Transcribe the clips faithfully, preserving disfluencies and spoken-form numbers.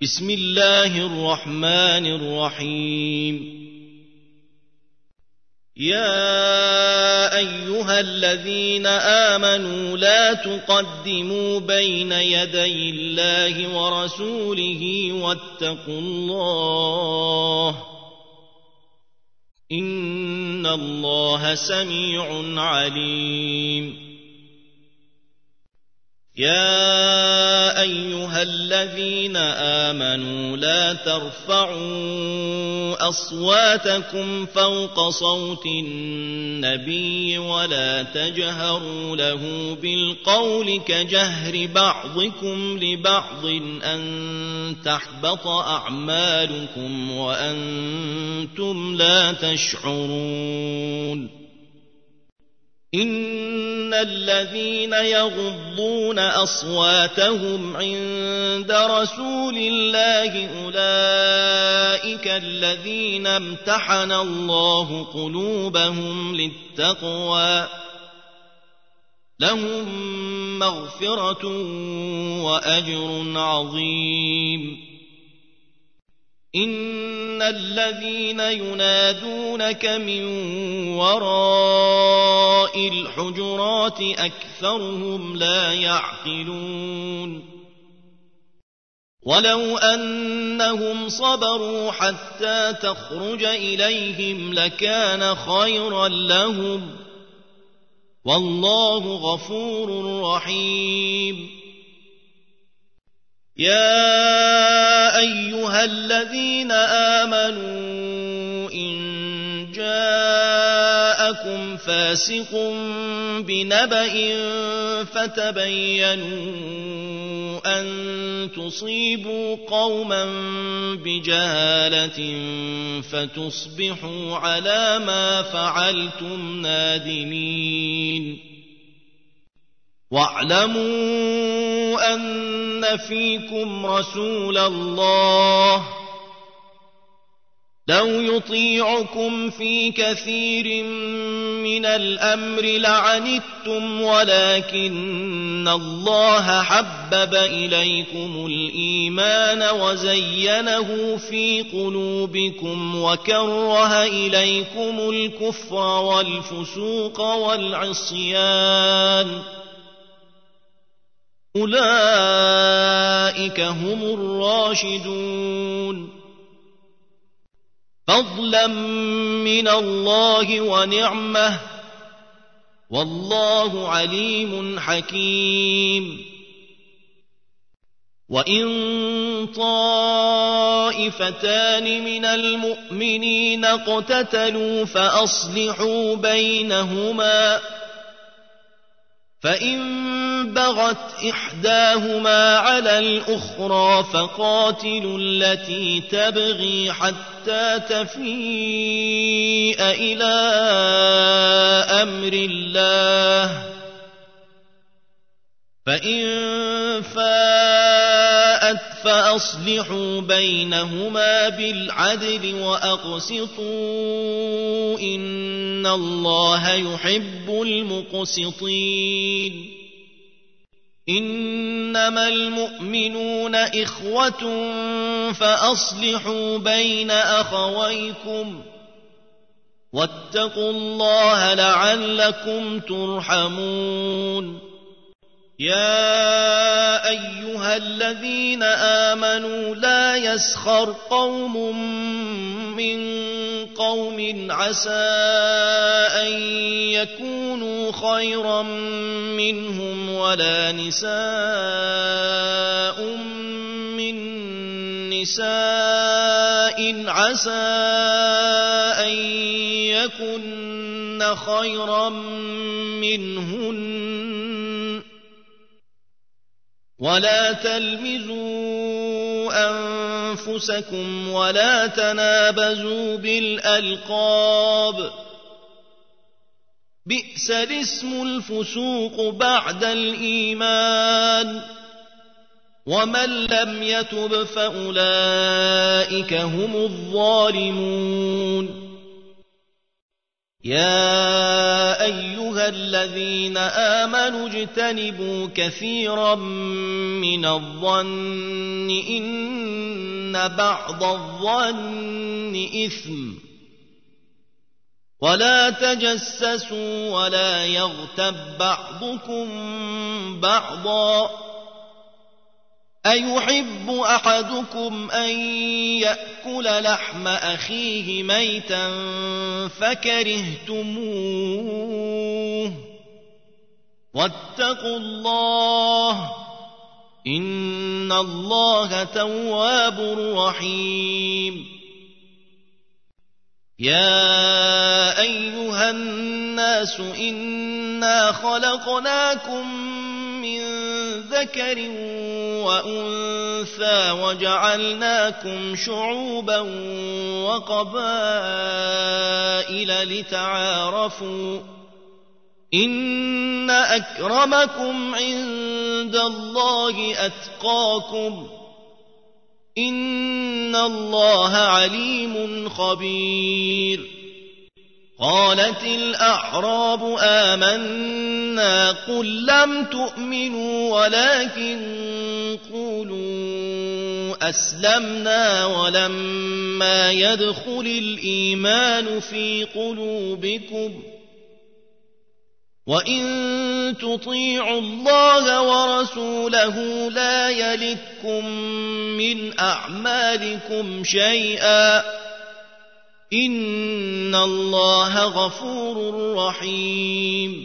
بسم الله الرحمن الرحيم. يا أيها الذين آمنوا لا تقدموا بين يدي الله ورسوله واتقوا الله إن الله سميع عليم. يا أيها الذين آمنوا لا ترفعوا أصواتكم فوق صوت النبي ولا تجهروا له بالقول كجهر بعضكم لبعض أن تحبط أعمالكم وأنتم لا تشعرون. إن الذين يغضون أصواتهم عند رسول الله أولئك الذين امتحن الله قلوبهم للتقوى لهم مغفرة وأجر عظيم. إن الذين ينادونك من وراء الحجرات أكثرهم لا يعقلون. ولو أنهم صبروا حتى تخرج إليهم لكان خيرا لهم والله غفور رحيم. يا أيها الذين آمنوا إن جاءكم فاسق بنبأ فتبينوا أن تصيبوا قوما بجهالة فتصبحوا على ما فعلتم نادمين. واعلموا أن فيكم رسول الله لو يطيعكم في كثير من الأمر لعنتم ولكن الله حبب إليكم الإيمان وزينه في قلوبكم وكره إليكم الكفر والفسوق والعصيان أولئك هم الراشدون فضلا من الله ونعمة والله عليم حكيم. وإن طائفتان من المؤمنين اقتتلوا فأصلحوا بينهما فإن بغت إحداهما على الأخرى فقاتلوا التي تبغي حتى تفيء إلى أمر الله فإن فاءت فأصلحوا بينهما بالعدل وأقسطوا إن الله يحب المقسطين. إنما المؤمنون إخوة فأصلحوا بين أخويكم واتقوا الله لعلكم ترحمون. يا أيها الذين آمنوا لا يسخر قوم من قوم عسى أن يكونوا خيرا منهم ولا نساء من نساء عسى أن يكن خيرا منهن ولا تلمزوا أنفسكم ولا تنابزوا بالألقاب بئس الاسم الفسوق بعد الإيمان ومن لم يتب فأولئك هم الظالمون. يا أيها الذين آمنوا اجتنبوا كثيرا من الظن إن إن بعض الظن إثم ولا تجسسوا ولا يغتب بعضكم بعضا أيحب أحدكم أن يأكل لحم أخيه ميتا فكرهتموه واتقوا الله إن الله تواب رحيم يا أيها الناس إنا خلقناكم من ذكر وأنثى وجعلناكم شعوبا وقبائل لتعارفوا إن أكرمكم عند الله أتقاكم إن الله عليم خبير قالت الأعراب آمنا قل لم تؤمنوا ولكن قولوا أسلمنا ولما يدخل الإيمان في قلوبكم وإن تطيعوا الله ورسوله لا يلتكم من أعمالكم شيئا إن الله غفور رحيم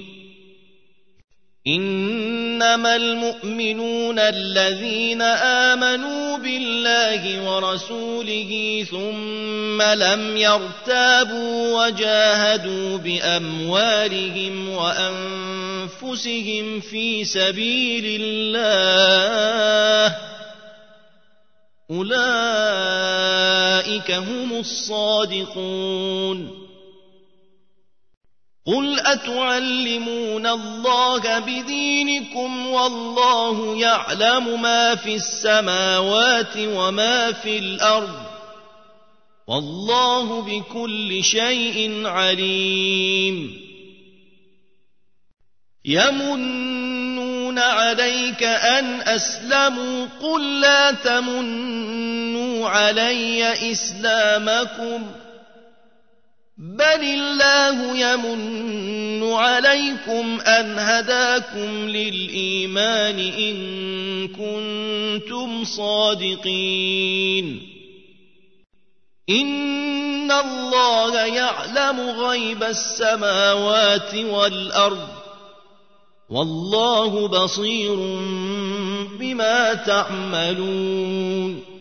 إنما المؤمنون الذين آمنوا بالله ورسوله ثم لم يرتابوا وجاهدوا بأموالهم وأنفسهم في سبيل الله أولئك هم الصادقون قل أتعلمون الله بدينكم والله يعلم ما في السماوات وما في الأرض والله بكل شيء عليم يمنون عليك أن أسلموا قل لا تمنوا علي إسلامكم بل الله يمن عليكم أن هداكم للإيمان إن كنتم صادقين إن الله يعلم غيب السماوات والأرض والله بصير بما تعملون